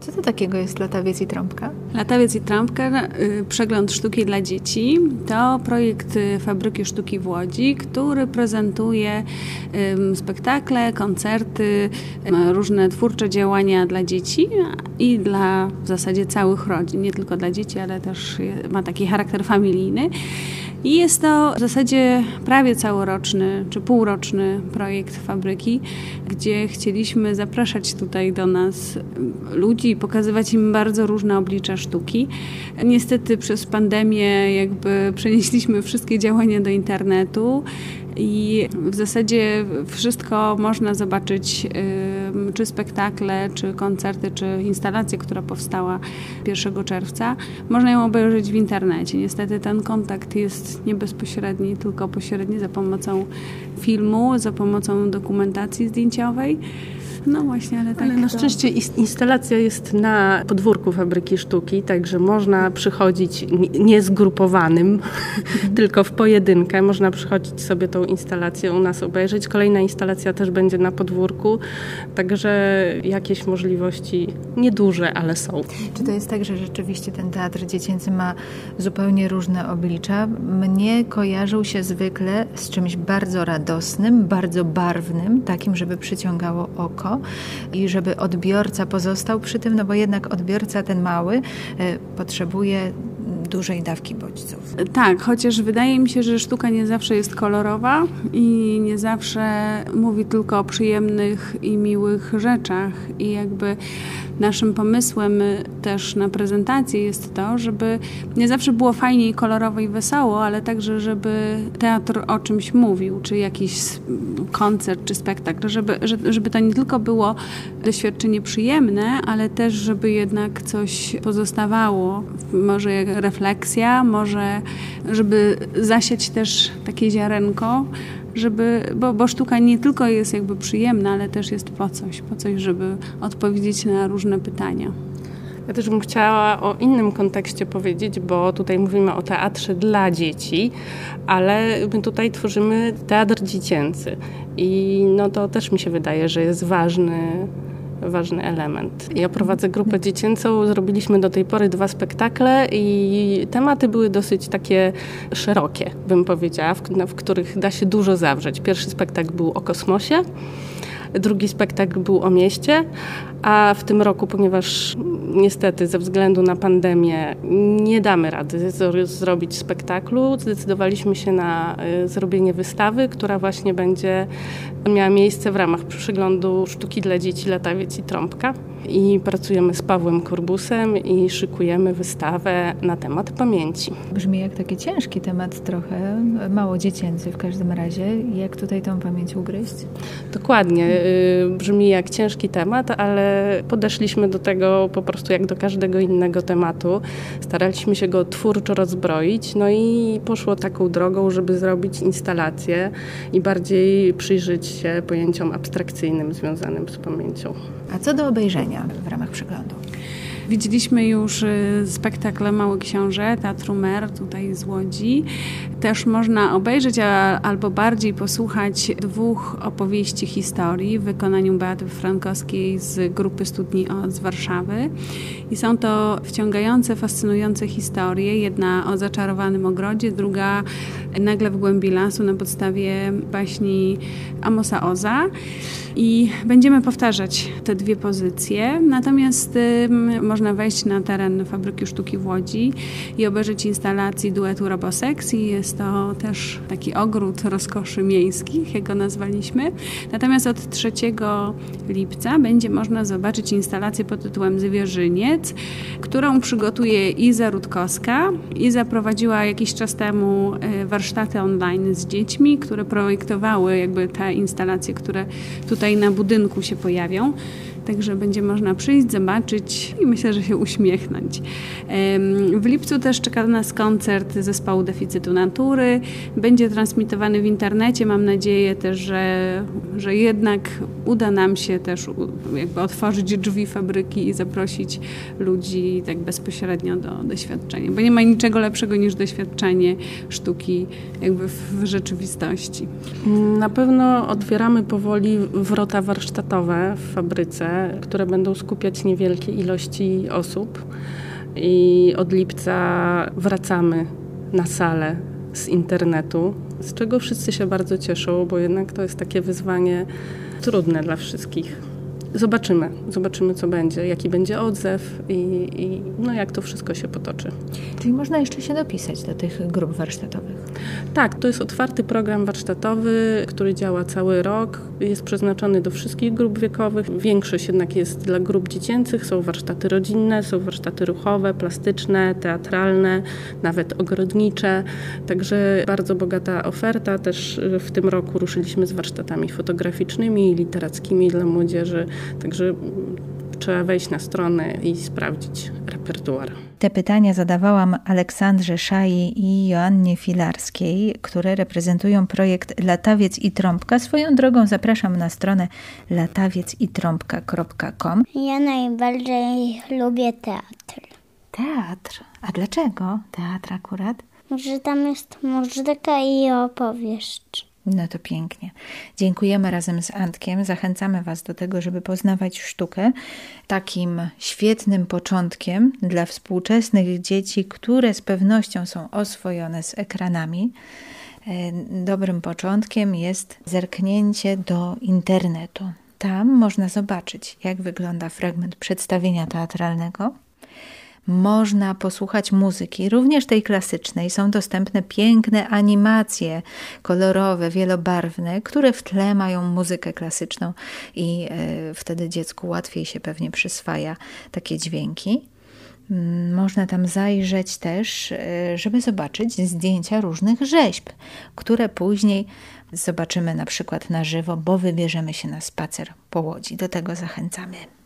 Co to takiego jest Latawiec i Trąbka? Latawiec i Trąbka, przegląd sztuki dla dzieci, to projekt Fabryki Sztuki w Łodzi, który prezentuje spektakle, koncerty, różne twórcze działania dla dzieci i dla w zasadzie całych rodzin, nie tylko dla dzieci, ale też ma taki charakter familijny. I jest to w zasadzie prawie całoroczny czy półroczny projekt fabryki, gdzie chcieliśmy zapraszać tutaj do nas ludzi i pokazywać im bardzo różne oblicza sztuki. Niestety przez pandemię jakby przenieśliśmy wszystkie działania do internetu i w zasadzie wszystko można zobaczyć, czy spektakle, czy koncerty, czy instalację, która powstała 1 czerwca. Można ją obejrzeć w internecie. Niestety ten kontakt jest nie bezpośredni, tylko pośredni za pomocą filmu, za pomocą dokumentacji zdjęciowej. No właśnie, ale na szczęście instalacja jest na podwórku Fabryki Sztuki, także można przychodzić nie zgrupowanym, tylko w pojedynkę. Można przychodzić sobie tą instalację u nas obejrzeć. Kolejna instalacja też będzie na podwórku, także jakieś możliwości nieduże, ale są. Czy to jest tak, że rzeczywiście ten teatr dziecięcy ma zupełnie różne oblicza? Mnie kojarzył się zwykle z czymś bardzo radosnym, bardzo barwnym, takim, żeby przyciągało oko i żeby odbiorca pozostał przy tym, no bo jednak odbiorca ten mały potrzebuje dużej dawki bodźców. Tak, chociaż wydaje mi się, że sztuka nie zawsze jest kolorowa i nie zawsze mówi tylko o przyjemnych i miłych rzeczach i jakby naszym pomysłem też na prezentację jest to, żeby nie zawsze było fajnie i kolorowo i wesoło, ale także, żeby teatr o czymś mówił, czy jakiś koncert, czy spektakl, żeby to nie tylko było doświadczenie przyjemne, ale też, żeby jednak coś pozostawało. Może refleksja, może żeby zasiać też takie ziarenko, bo sztuka nie tylko jest jakby przyjemna, ale też jest po coś, żeby odpowiedzieć na różne pytania. Ja też bym chciała o innym kontekście powiedzieć, bo tutaj mówimy o teatrze dla dzieci, ale my tutaj tworzymy teatr dziecięcy i no to też mi się wydaje, że jest ważny element. Ja prowadzę grupę dziecięcą, zrobiliśmy do tej pory 2 spektakle i tematy były dosyć takie szerokie, bym powiedziała, w których da się dużo zawrzeć. Pierwszy spektakl był o kosmosie, drugi spektakl był o mieście, a w tym roku, ponieważ niestety ze względu na pandemię nie damy rady zrobić spektaklu, zdecydowaliśmy się na zrobienie wystawy, która właśnie będzie miała miejsce w ramach przeglądu sztuki dla dzieci Latawiec i Trąbka. I pracujemy z Pawłem Korbusem i szykujemy wystawę na temat pamięci. Brzmi jak taki ciężki temat trochę, mało dziecięcy w każdym razie. Jak tutaj tą pamięć ugryźć? Dokładnie. Brzmi jak ciężki temat, ale podeszliśmy do tego po prostu jak do każdego innego tematu. Staraliśmy się go twórczo rozbroić, no i poszło taką drogą, żeby zrobić instalację i bardziej przyjrzeć się pojęciom abstrakcyjnym związanym z pamięcią. A co do obejrzenia w ramach przeglądu? Widzieliśmy już spektakl Mały Książę Teatru Mer tutaj z Łodzi. Też można obejrzeć albo bardziej posłuchać 2 opowieści historii w wykonaniu Beaty Frankowskiej z grupy Studni z Warszawy. I są to wciągające, fascynujące historie. Jedna o zaczarowanym ogrodzie, druga Nagle w głębi lasu na podstawie baśni Amosa Oza. I będziemy powtarzać te 2 pozycje. Natomiast można wejść na teren Fabryki Sztuki w Łodzi i obejrzeć instalacji duetu Robosex i jest to też taki ogród rozkoszy miejskich, jak go nazwaliśmy. Natomiast od 3 lipca będzie można zobaczyć instalację pod tytułem Zwierzyniec, którą przygotuje Iza Rutkowska. Iza prowadziła jakiś czas temu warsztaty online z dziećmi, które projektowały jakby te instalacje, które tutaj na budynku się pojawią. Także będzie można przyjść, zobaczyć i myślę, że się uśmiechnąć. W lipcu też czeka nas koncert zespołu Deficytu Natury. Będzie transmitowany w internecie. Mam nadzieję też, że jednak uda nam się też jakby otworzyć drzwi fabryki i zaprosić ludzi tak bezpośrednio do doświadczenia. Bo nie ma niczego lepszego niż doświadczenie sztuki jakby w rzeczywistości. Na pewno otwieramy powoli wrota warsztatowe w fabryce. warsztatowce, które będą skupiać niewielkie ilości osób. I od lipca wracamy na salę z internetu, z czego wszyscy się bardzo cieszą, bo jednak to jest takie wyzwanie trudne dla wszystkich. Zobaczymy co będzie, jaki będzie odzew i jak to wszystko się potoczy. Czyli można jeszcze się dopisać do tych grup warsztatowych? Tak, to jest otwarty program warsztatowy, który działa cały rok. Jest przeznaczony do wszystkich grup wiekowych. Większość jednak jest dla grup dziecięcych. Są warsztaty rodzinne, są warsztaty ruchowe, plastyczne, teatralne, nawet ogrodnicze. Także bardzo bogata oferta. Też w tym roku ruszyliśmy z warsztatami fotograficznymi i literackimi dla młodzieży. Także trzeba wejść na stronę i sprawdzić repertuar. Te pytania zadawałam Aleksandrze Szai i Joannie Filarskiej, które reprezentują projekt Latawiec i Trąbka. Swoją drogą zapraszam na stronę latawiecitrąbka.com. Ja najbardziej lubię teatr. Teatr? A dlaczego teatr akurat? Że tam jest muzyka i opowieść. No to pięknie. Dziękujemy razem z Antkiem. Zachęcamy Was do tego, żeby poznawać sztukę. Takim świetnym początkiem dla współczesnych dzieci, które z pewnością są oswojone z ekranami, dobrym początkiem jest zerknięcie do internetu. Tam można zobaczyć, jak wygląda fragment przedstawienia teatralnego. Można posłuchać muzyki, również tej klasycznej. Są dostępne piękne animacje kolorowe, wielobarwne, które w tle mają muzykę klasyczną i wtedy dziecku łatwiej się pewnie przyswaja takie dźwięki. Można tam zajrzeć też, żeby zobaczyć zdjęcia różnych rzeźb, które później zobaczymy na przykład na żywo, bo wybierzemy się na spacer po Łodzi. Do tego zachęcamy.